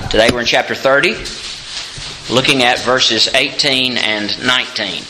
Today we're in chapter 30, looking at verses 18 and 19.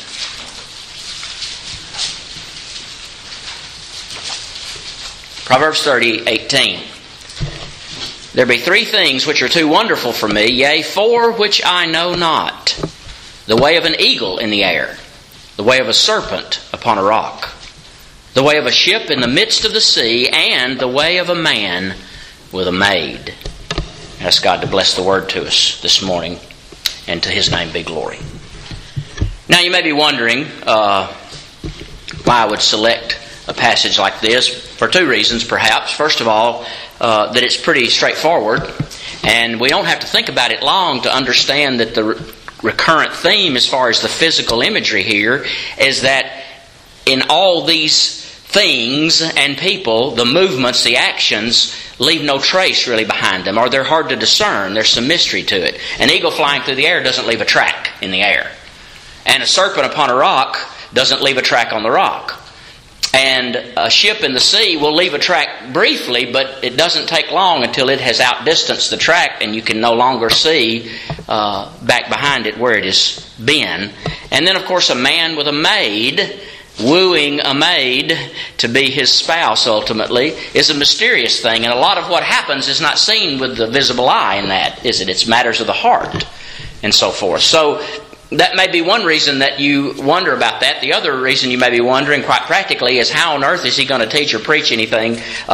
Proverbs 30:18. There be three things which are too wonderful for me, yea, four which I know not. The way of an eagle in the air, the way of a serpent upon a rock, the way of a ship in the midst of the sea, and the way of a man with a maid. Ask God to bless the word to us this morning, and to His name be glory. Now you may be wondering why I would select a passage like this, for two reasons perhaps. First of all, that it's pretty straightforward, and we don't have to think about it long to understand that the recurrent theme as far as the physical imagery here is that in all these things and people, the movements, the actions, leave no trace really behind them, or they're hard to discern. There's some mystery to it. An eagle flying through the air doesn't leave a track in the air. And a serpent upon a rock doesn't leave a track on the rock. And a ship in the sea will leave a track briefly, but it doesn't take long until it has outdistanced the track and you can no longer see back behind it where it has been. And then, of course, a man with a maid, wooing a maid to be his spouse ultimately, is a mysterious thing. And a lot of what happens is not seen with the visible eye in that, is it? It's matters of the heart and so forth. So that may be one reason that you wonder about that. The other reason you may be wondering, quite practically, is how on earth is he going to teach or preach anything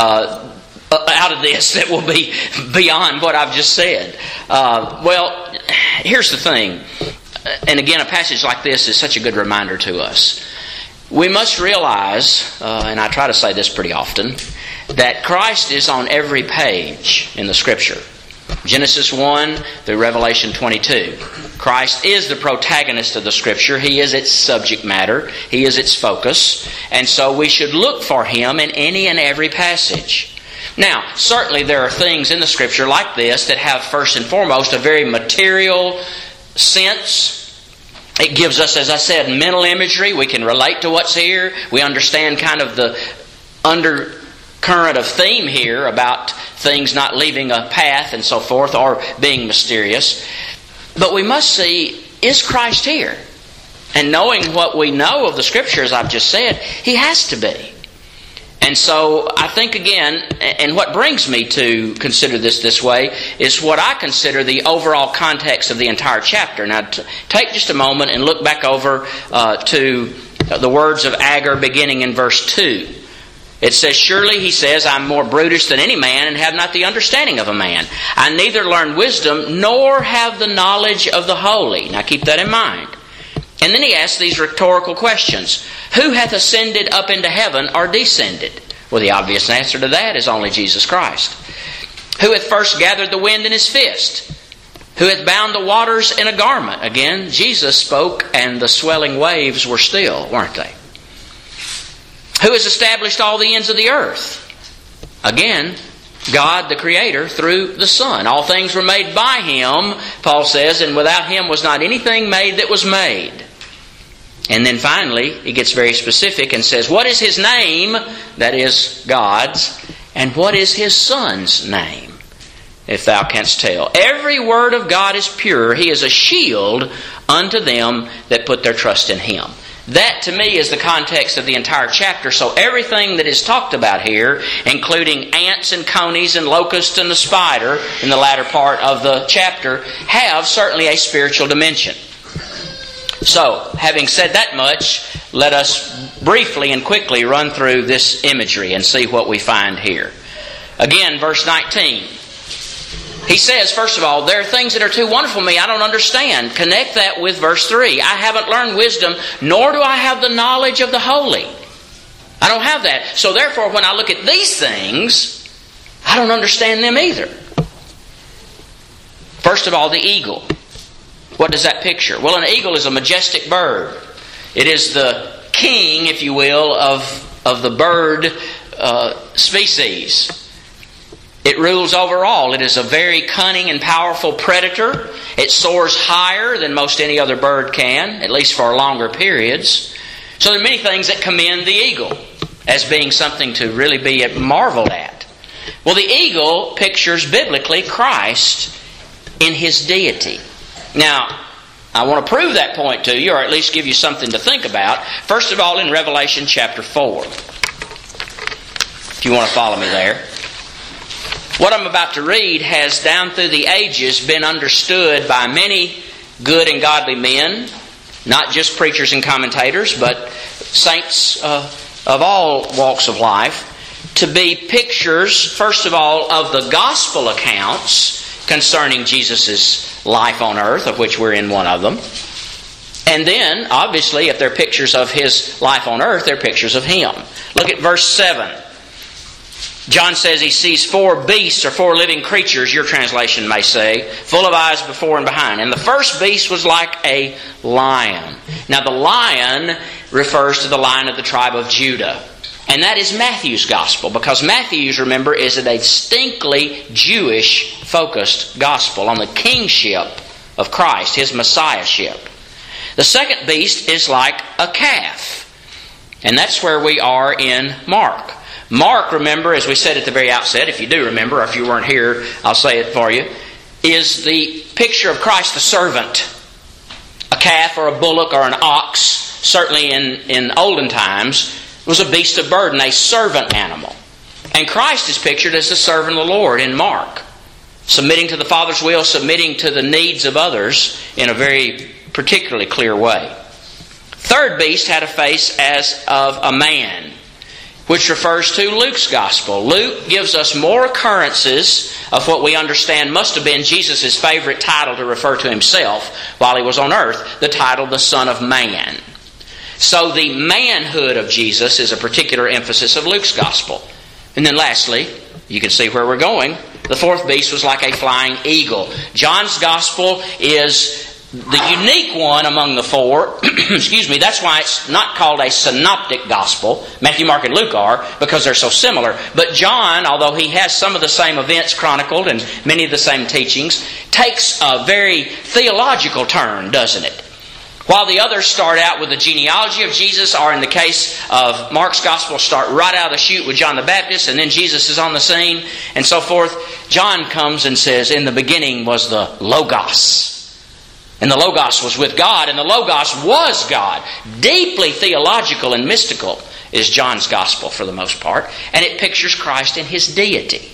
out of this that will be beyond what I've just said? Well, here's the thing. And again, a passage like this is such a good reminder to us. We must realize, and I try to say this pretty often, that Christ is on every page in the Scripture. Genesis 1 through Revelation 22. Christ is the protagonist of the Scripture. He is its subject matter. He is its focus. And so we should look for Him in any and every passage. Now, certainly there are things in the Scripture like this that have first and foremost a very material sense. It gives us, as I said, mental imagery. We can relate to what's here. We understand kind of the undercurrent of theme here about things not leaving a path and so forth, or being mysterious. But we must see, is Christ here? And knowing what we know of the Scripture, as I've just said, He has to be. And so I think again, and what brings me to consider this way, is what I consider the overall context of the entire chapter. Now take just a moment and look back over to the words of Agur beginning in verse 2. It says, "Surely," he says, "I'm more brutish than any man, and have not the understanding of a man. I neither learn wisdom, nor have the knowledge of the holy." Now keep that in mind. And then he asks these rhetorical questions. Who hath ascended up into heaven or descended? Well, the obvious answer to that is only Jesus Christ. Who hath first gathered the wind in His fist? Who hath bound the waters in a garment? Again, Jesus spoke and the swelling waves were still, weren't they? Who has established all the ends of the earth? Again, God the Creator through the Son. All things were made by Him, Paul says, and without Him was not anything made that was made. And then finally, he gets very specific and says, what is His name? That is God's. And what is His Son's name? If thou canst tell. Every word of God is pure. He is a shield unto them that put their trust in Him. That, to me, is the context of the entire chapter. So everything that is talked about here, including ants and conies and locusts and the spider in the latter part of the chapter, have certainly a spiritual dimension. So, having said that much, let us briefly and quickly run through this imagery and see what we find here. Again, verse 19. He says, first of all, there are things that are too wonderful for me, I don't understand. Connect that with verse 3. I haven't learned wisdom, nor do I have the knowledge of the holy. I don't have that. So therefore, when I look at these things, I don't understand them either. First of all, the eagle. What does that picture? Well, an eagle is a majestic bird. It is the king, if you will, of the bird species. It rules over all. It is a very cunning and powerful predator. It soars higher than most any other bird can, at least for longer periods. So there are many things that commend the eagle as being something to really be marveled at. Well, the eagle pictures biblically Christ in His deity. Now, I want to prove that point to you, or at least give you something to think about. First of all, in Revelation chapter 4. If you want to follow me there. What I'm about to read has, down through the ages, been understood by many good and godly men, not just preachers and commentators, but saints of all walks of life, to be pictures, first of all, of the gospel accounts concerning Jesus' life on earth, of which we're in one of them. And then, obviously, if they're pictures of His life on earth, they're pictures of Him. Look at verse 7. John says he sees 4 beasts, or 4 living creatures, your translation may say, full of eyes before and behind. And the first beast was like a lion. Now the lion refers to the Lion of the tribe of Judah. And that is Matthew's gospel, because Matthew's, remember, is a distinctly Jewish-focused gospel on the kingship of Christ, His messiahship. The second beast is like a calf. And that's where we are in Mark. Mark, remember, as we said at the very outset, if you do remember, or if you weren't here, I'll say it for you, is the picture of Christ the servant. A calf or a bullock or an ox, certainly in olden times, was a beast of burden, a servant animal. And Christ is pictured as the servant of the Lord in Mark, submitting to the Father's will, submitting to the needs of others in a very particularly clear way. Third beast had a face as of a man, which refers to Luke's gospel. Luke gives us more occurrences of what we understand must have been Jesus' favorite title to refer to Himself while He was on earth, the title the Son of Man. So the manhood of Jesus is a particular emphasis of Luke's gospel. And then lastly, you can see where we're going, the fourth beast was like a flying eagle. John's gospel is the unique one among the 4. Excuse me, that's why it's not called a synoptic gospel. Matthew, Mark, and Luke are, because they're so similar. But John, although he has some of the same events chronicled and many of the same teachings, takes a very theological turn, doesn't it? While the others start out with the genealogy of Jesus, or in the case of Mark's gospel, start right out of the chute with John the Baptist, and then Jesus is on the scene, and so forth, John comes and says, in the beginning was the Logos. And the Logos was with God, and the Logos was God. Deeply theological and mystical is John's gospel for the most part, and it pictures Christ in His deity.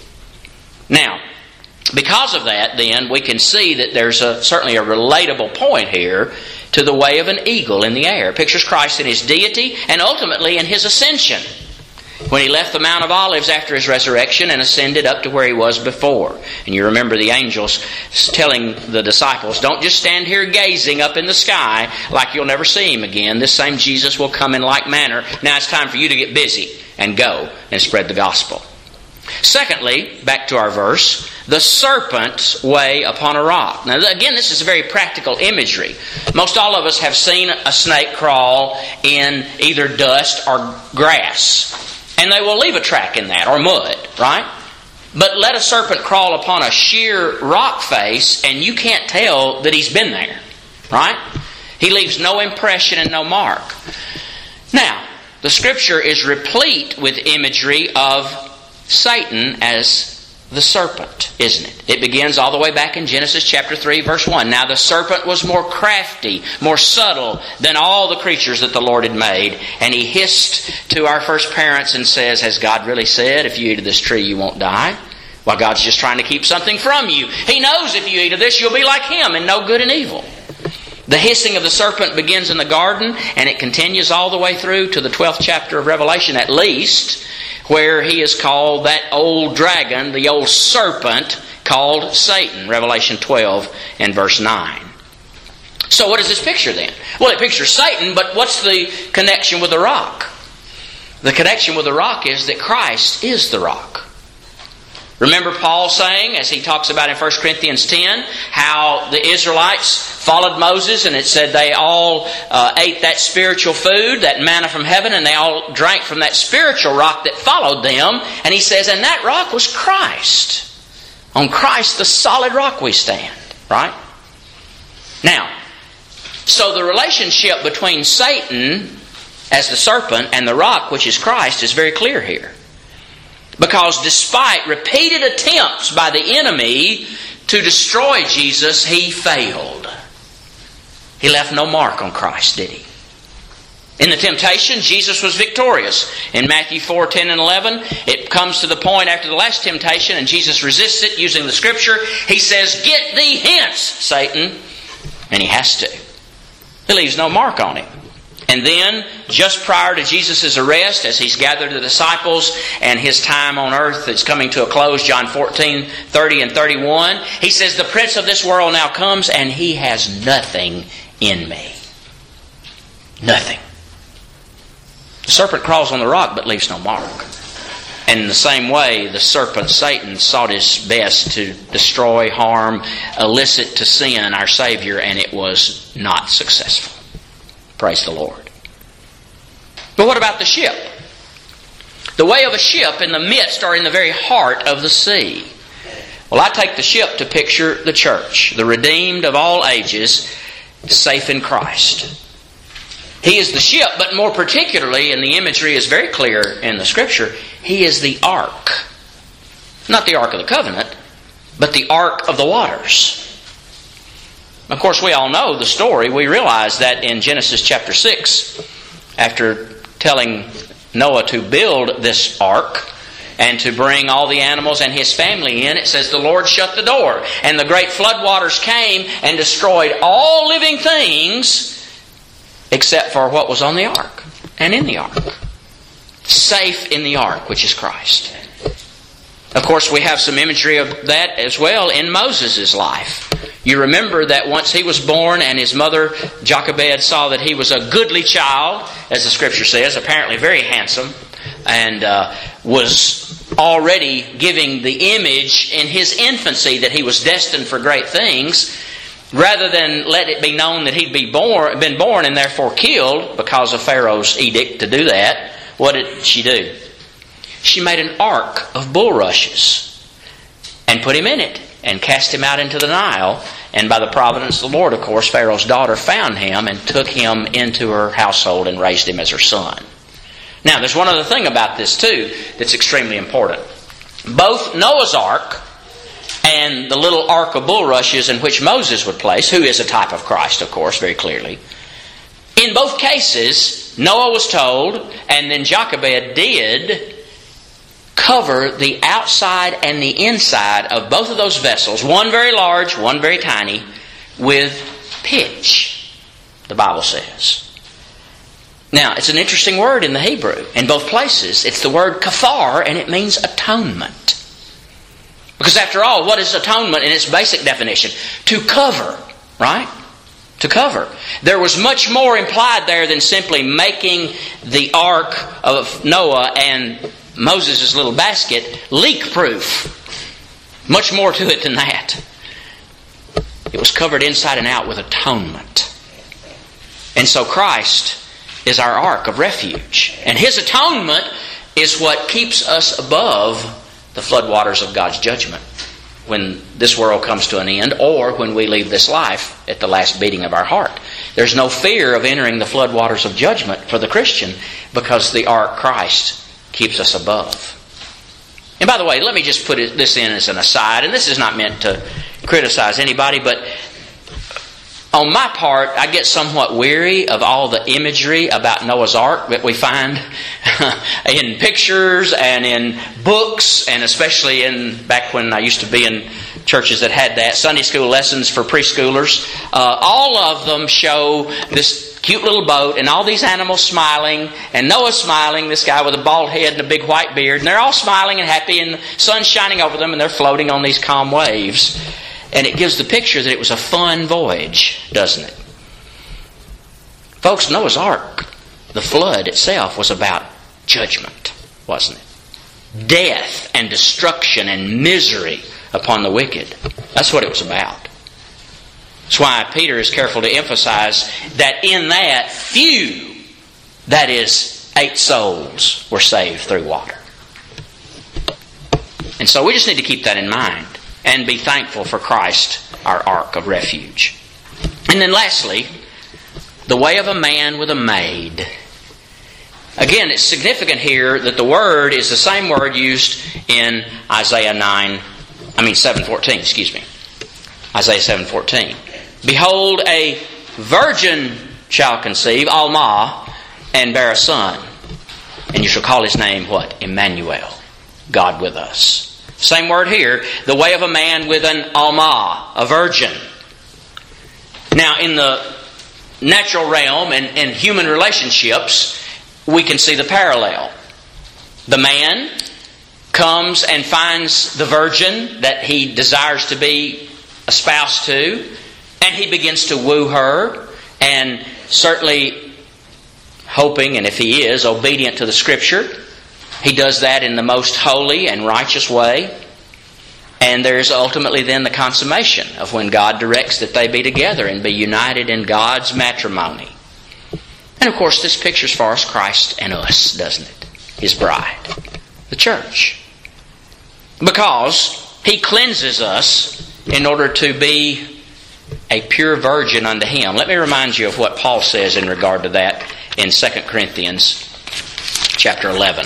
Now, because of that, then, we can see that there's certainly a relatable point here to the way of an eagle in the air. It pictures Christ in His deity and ultimately in His ascension, when He left the Mount of Olives after His resurrection and ascended up to where He was before. And you remember the angels telling the disciples, don't just stand here gazing up in the sky like you'll never see Him again. This same Jesus will come in like manner. Now it's time for you to get busy and go and spread the gospel. Secondly, back to our verse, the serpent's way upon a rock. Now again, this is a very practical imagery. Most all of us have seen a snake crawl in either dust or grass. And they will leave a track in that, or mud, right? But let a serpent crawl upon a sheer rock face and you can't tell that he's been there, right? He leaves no impression and no mark. Now, the Scripture is replete with imagery of Satan as the serpent, isn't it? It begins all the way back in Genesis chapter 3, verse 1. Now the serpent was more crafty, more subtle than all the creatures that the Lord had made. And he hissed to our first parents and says, has God really said, if you eat of this tree you won't die? Well, God's just trying to keep something from you. He knows if you eat of this you'll be like Him and know good and evil. The hissing of the serpent begins in the garden, and it continues all the way through to the 12th chapter of Revelation at least, where he is called that old dragon, the old serpent, called Satan. Revelation 12 and verse 9. So what does this picture then? Well, it pictures Satan, but what's the connection with the rock? The connection with the rock is that Christ is the rock. Remember Paul saying, as he talks about in 1 Corinthians 10, how the Israelites followed Moses, and it said they all ate that spiritual food, that manna from heaven, and they all drank from that spiritual rock that followed them. And he says, and that rock was Christ. On Christ, the solid rock we stand. Right? Now, so the relationship between Satan as the serpent and the rock, which is Christ, is very clear here. Because despite repeated attempts by the enemy to destroy Jesus, he failed. He left no mark on Christ, did he? In the temptation, Jesus was victorious. In Matthew 4, 10 and 11, it comes to the point after the last temptation, and Jesus resists it using the Scripture. He says, "Get thee hence, Satan." And he has to. He leaves no mark on him. And then, just prior to Jesus' arrest, as he's gathered the disciples and his time on earth is coming to a close, John 14, 30 and 31, he says, "The prince of this world now comes, and he has nothing in me." Nothing. The serpent crawls on the rock but leaves no mark. And in the same way, the serpent, Satan, sought his best to destroy, harm, elicit to sin our Savior, and it was not successful. Praise the Lord. But what about the ship? The way of a ship in the midst or in the very heart of the sea. Well, I take the ship to picture the church, the redeemed of all ages, safe in Christ. He is the ship, but more particularly, and the imagery is very clear in the Scripture, He is the ark. Not the Ark of the Covenant, but the ark of the waters. Of course, we all know the story. We realize that in Genesis chapter 6, after telling Noah to build this ark and to bring all the animals and his family in, it says the Lord shut the door, and the great floodwaters came and destroyed all living things except for what was on the ark and in the ark. Safe in the ark, which is Christ. Of course, we have some imagery of that as well in Moses' life. You remember that once he was born and his mother Jochebed saw that he was a goodly child, as the Scripture says, apparently very handsome, and was already giving the image in his infancy that he was destined for great things. Rather than let it be known that he'd been born and therefore killed because of Pharaoh's edict to do that, what did she do? She made an ark of bulrushes and put him in it and cast him out into the Nile. And by the providence of the Lord, of course, Pharaoh's daughter found him and took him into her household and raised him as her son. Now, there's one other thing about this too that's extremely important. Both Noah's ark and the little ark of bulrushes in which Moses would place, who is a type of Christ, of course, very clearly. In both cases, Noah was told, and then Jochebed did, cover the outside and the inside of both of those vessels, one very large, one very tiny, with pitch, the Bible says. Now, it's an interesting word in the Hebrew. In both places, it's the word kafar, and it means atonement. Because after all, what is atonement in its basic definition? To cover, right? To cover. There was much more implied there than simply making the ark of Noah and Moses' little basket leak-proof. Much more to it than that. It was covered inside and out with atonement. And so Christ is our ark of refuge. And His atonement is what keeps us above the floodwaters of God's judgment when this world comes to an end, or when we leave this life at the last beating of our heart. There's no fear of entering the floodwaters of judgment for the Christian because the ark Christ keeps us above. And by the way, let me just put this in as an aside, and this is not meant to criticize anybody, but on my part, I get somewhat weary of all the imagery about Noah's Ark that we find in pictures and in books, and especially back when I used to be in churches that had that, Sunday school lessons for preschoolers. All of them show this cute little boat and all these animals smiling, and Noah smiling, this guy with a bald head and a big white beard, and they're all smiling and happy, and the sun's shining over them, and they're floating on these calm waves. And it gives the picture that it was a fun voyage, doesn't it? Folks, Noah's Ark, the flood itself, was about judgment, wasn't it? Death and destruction and misery upon the wicked. That's what it was about. That's why Peter is careful to emphasize that in that few, that is 8 souls, were saved through water. And so we just need to keep that in mind and be thankful for Christ, our ark of refuge. And then lastly, the way of a man with a maid. Again, it's significant here that the word is the same word used in Isaiah 7:14, Isaiah 7:14. Behold, a virgin shall conceive, Alma, and bear a son. And you shall call his name what? Emmanuel. God with us. Same word here. The way of a man with an Alma, a virgin. Now, in the natural realm and human relationships, we can see the parallel. The man comes and finds the virgin that he desires to be a spouse to, and he begins to woo her, and certainly hoping, and if he is, obedient to the Scripture, he does that in the most holy and righteous way. And there's ultimately then the consummation of when God directs that they be together and be united in God's matrimony. And of course this pictures for us Christ and us, doesn't it? His bride, the church. Because He cleanses us in order to be a pure virgin unto Him. Let me remind you of what Paul says in regard to that in 2 Corinthians chapter 11.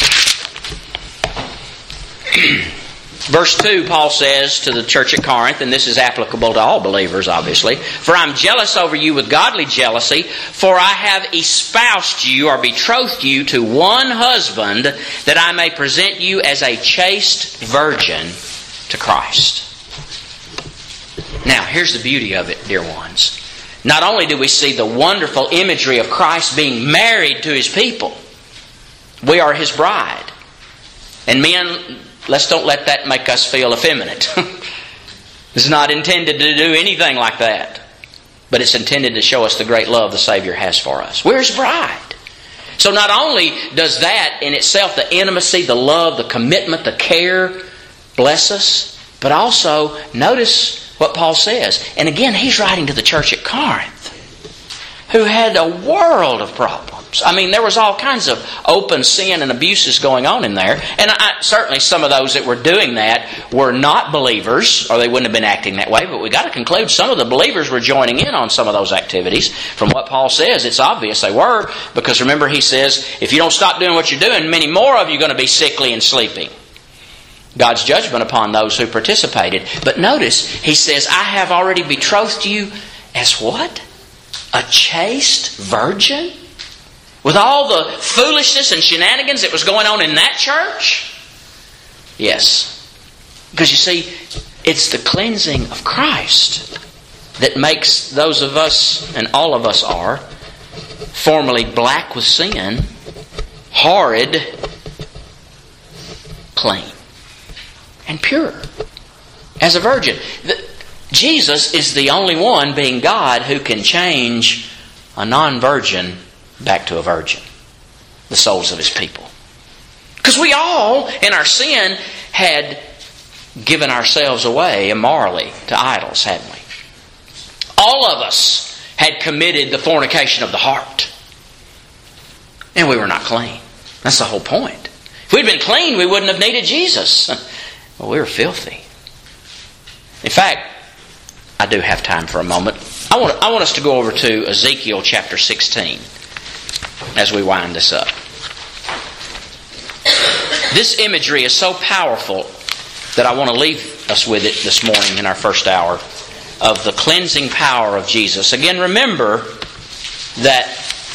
Verse 2, Paul says to the church at Corinth, and this is applicable to all believers, obviously, "For I'm jealous over you with godly jealousy, for I have espoused you," or betrothed you, "to one husband, that I may present you as a chaste virgin to Christ." Now, here's the beauty of it, dear ones. Not only do we see the wonderful imagery of Christ being married to His people, we are His bride. And men, let's don't let that make us feel effeminate. It's not intended to do anything like that. But it's intended to show us the great love the Savior has for us. We're His bride. So not only does that in itself, the intimacy, the love, the commitment, the care, bless us, but also notice what Paul says. And again, he's writing to the church at Corinth, who had a world of problems. I mean, there was all kinds of open sin and abuses going on in there. And certainly some of those that were doing that were not believers, or they wouldn't have been acting that way. But we got to conclude some of the believers were joining in on some of those activities. From what Paul says, it's obvious they were. Because remember, he says, if you don't stop doing what you're doing, many more of you are going to be sickly and sleeping. God's judgment upon those who participated. But notice, he says, I have already betrothed you as what? A chaste virgin? With all the foolishness and shenanigans that was going on in that church? Yes. Because you see, it's the cleansing of Christ that makes those of us, and all of us are, formerly black with sin, horrid, clean, and pure. As a virgin. Jesus is the only one, being God, who can change a non-virgin back to a virgin. The souls of His people. Because we all, in our sin, had given ourselves away immorally to idols, hadn't we? All of us had committed the fornication of the heart. And we were not clean. That's the whole point. If we'd been clean, we wouldn't have needed Jesus. Well, we were filthy. In fact, I do have time for a moment. I want us to go over to Ezekiel chapter 16 as we wind this up. This imagery is so powerful that I want to leave us with it this morning in our first hour of the cleansing power of Jesus. Again, remember that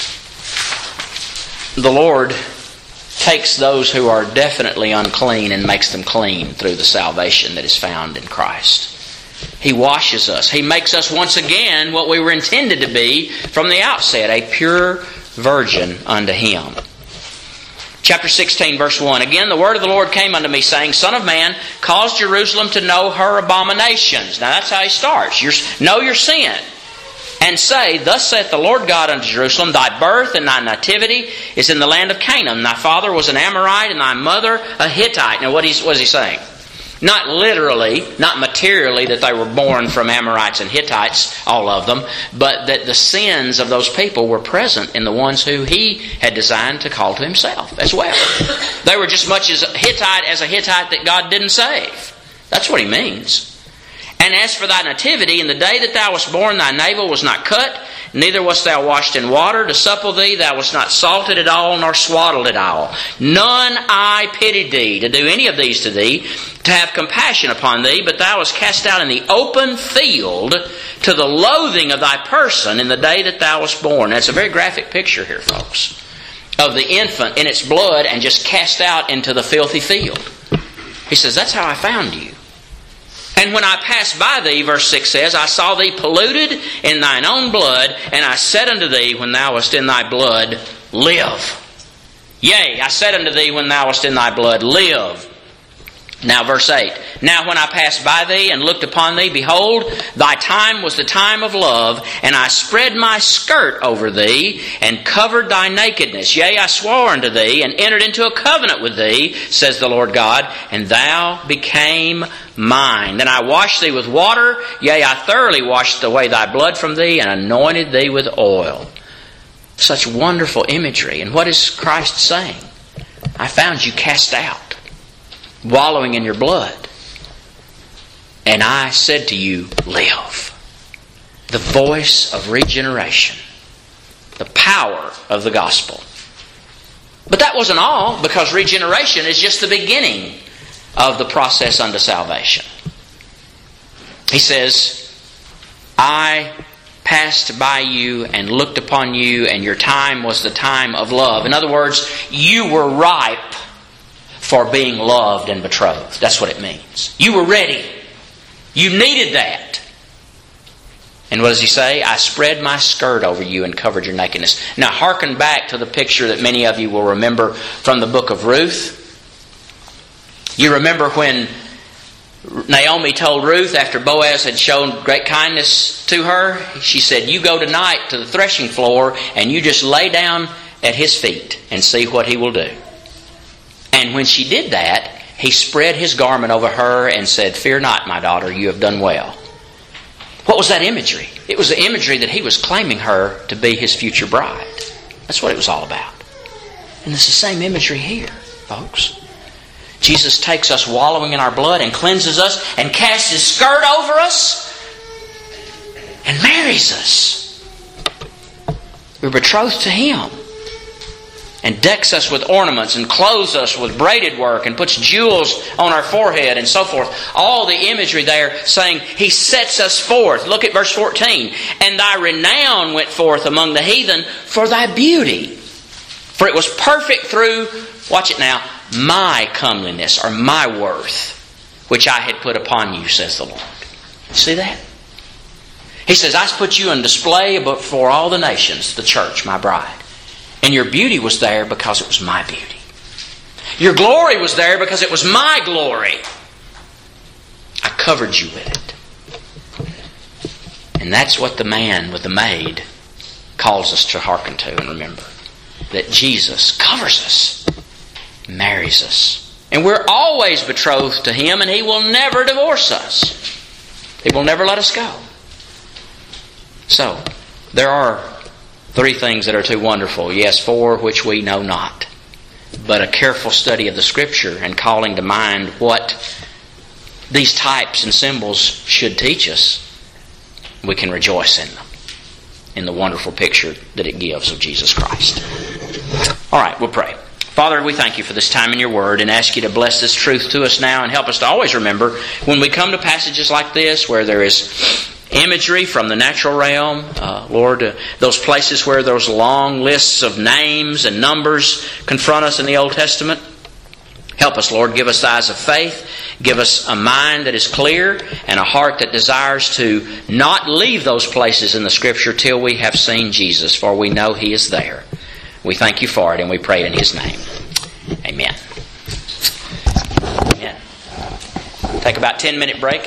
the Lord takes those who are definitely unclean and makes them clean through the salvation that is found in Christ. He washes us. He makes us once again what we were intended to be from the outset, a pure virgin unto Him. Chapter 16, verse 1. Again, the word of the Lord came unto me, saying, Son of man, cause Jerusalem to know her abominations. Now that's how he starts. Know your sin. And say, Thus saith the Lord God unto Jerusalem, Thy birth and thy nativity is in the land of Canaan. Thy father was an Amorite, and thy mother a Hittite. Now what is he saying? Not literally, not materially that they were born from Amorites and Hittites, all of them, but that the sins of those people were present in the ones who He had designed to call to Himself as well. They were just much as a Hittite that God didn't save. That's what He means. And as for thy nativity, in the day that thou wast born, thy navel was not cut, neither wast thou washed in water. To supple thee, thou wast not salted at all, nor swaddled at all. None I pitied thee to do any of these to thee, to have compassion upon thee, but thou wast cast out in the open field to the loathing of thy person in the day that thou wast born. That's a very graphic picture here, folks, of the infant in its blood and just cast out into the filthy field. He says, that's how I found you. And when I passed by thee, verse 6 says, I saw thee polluted in thine own blood, and I said unto thee, when thou wast in thy blood, live. Yea, I said unto thee, when thou wast in thy blood, live. Now verse 8, now when I passed by thee and looked upon thee, behold, thy time was the time of love, and I spread my skirt over thee, and covered thy nakedness. Yea, I swore unto thee, and entered into a covenant with thee, says the Lord God, and thou became mine. Then I washed thee with water, yea, I thoroughly washed away thy blood from thee, and anointed thee with oil. Such wonderful imagery. And what is Christ saying? I found you cast out, wallowing in your blood. And I said to you, live. The voice of regeneration. The power of the gospel. But that wasn't all, because regeneration is just the beginning of the process unto salvation. He says, I passed by you and looked upon you, and your time was the time of love. In other words, you were ripe for being loved and betrothed. That's what it means. You were ready. You needed that. And what does he say? I spread my skirt over you and covered your nakedness. Now hearken back to the picture that many of you will remember from the book of Ruth. You remember when Naomi told Ruth, after Boaz had shown great kindness to her, she said, you go tonight to the threshing floor and you just lay down at his feet and see what he will do. And when she did that, he spread his garment over her and said, fear not, my daughter, you have done well. What was that imagery? It was the imagery that he was claiming her to be his future bride. That's what it was all about. And it's the same imagery here, folks. Jesus takes us wallowing in our blood and cleanses us and casts his skirt over us and marries us. We're betrothed to him. And decks us with ornaments and clothes us with braided work and puts jewels on our forehead and so forth. All the imagery there saying he sets us forth. Look at verse 14. And thy renown went forth among the heathen for thy beauty. For it was perfect through, watch it now, my comeliness or my worth, which I had put upon you, says the Lord. See that? He says, I put you on display before all the nations, the church, my bride. And your beauty was there because it was my beauty. Your glory was there because it was my glory. I covered you with it. And that's what the man with the maid calls us to hearken to and remember. That Jesus covers us, marries us. And we're always betrothed to him, and he will never divorce us. He will never let us go. So, there are 3 things that are too wonderful. Yes, 4 which we know not. But a careful study of the Scripture and calling to mind what these types and symbols should teach us, we can rejoice in them, in the wonderful picture that it gives of Jesus Christ. All right, we'll pray. Father, we thank you for this time in your word and ask you to bless this truth to us now and help us to always remember when we come to passages like this where there is imagery from the natural realm, Lord, those places where those long lists of names and numbers confront us in the Old Testament. Help us, Lord. Give us eyes of faith. Give us a mind that is clear and a heart that desires to not leave those places in the Scripture till we have seen Jesus, for we know he is there. We thank you for it, and we pray in his name. Amen. Amen. Take about a 10-minute break.